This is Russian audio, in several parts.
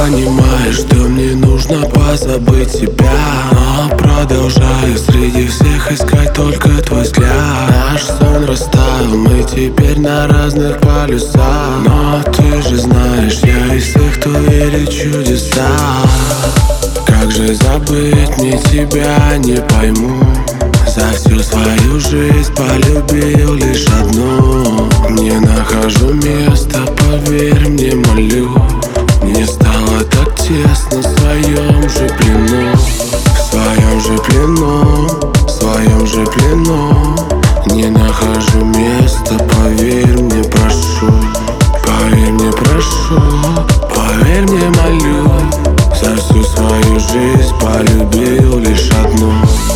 понимаешь, что мне нужно позабыть тебя, но продолжаю среди всех искать только твой взгляд. Наш сон растаял, мы теперь на разных полюсах, но ты же знаешь, я из тех, кто верит в чудеса. Как же забыть мне тебя, не пойму. За всю свою жизнь полюбил лишь одну. Не нахожу места, поверь мне, молю. Мне стало так тесно в своем же плену. В своем же плену, в своем же плену. Не нахожу места, поверь мне, прошу. Поверь мне, прошу, поверь мне, молю. За всю свою жизнь полюбил лишь одну.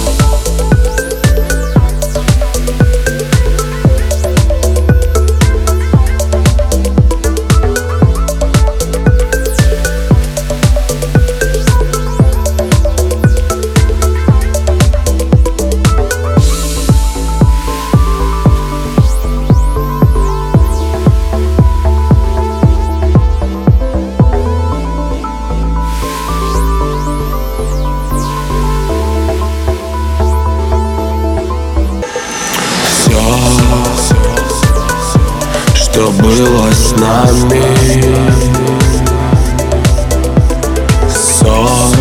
Что было с нами, сон,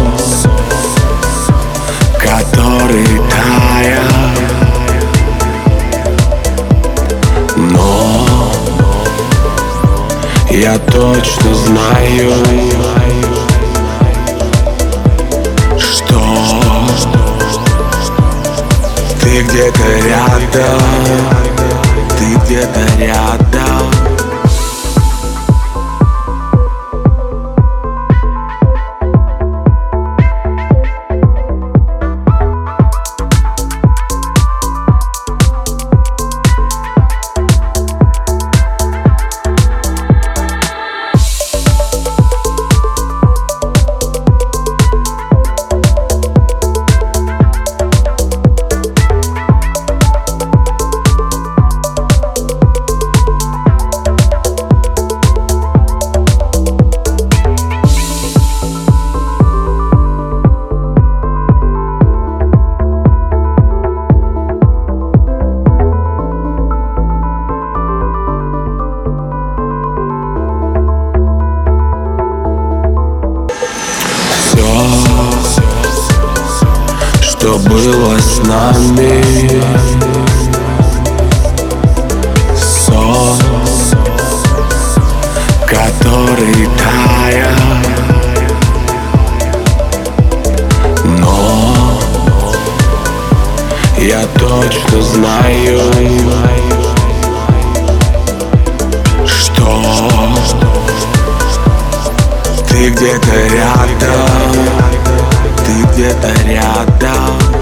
который таял, но я точно знаю, что ты где-то рядом. Ты где-то рядом. Что было с нами, сон, который таял, но я точно знаю, что ты где-то рядом. Ты где-то рядом.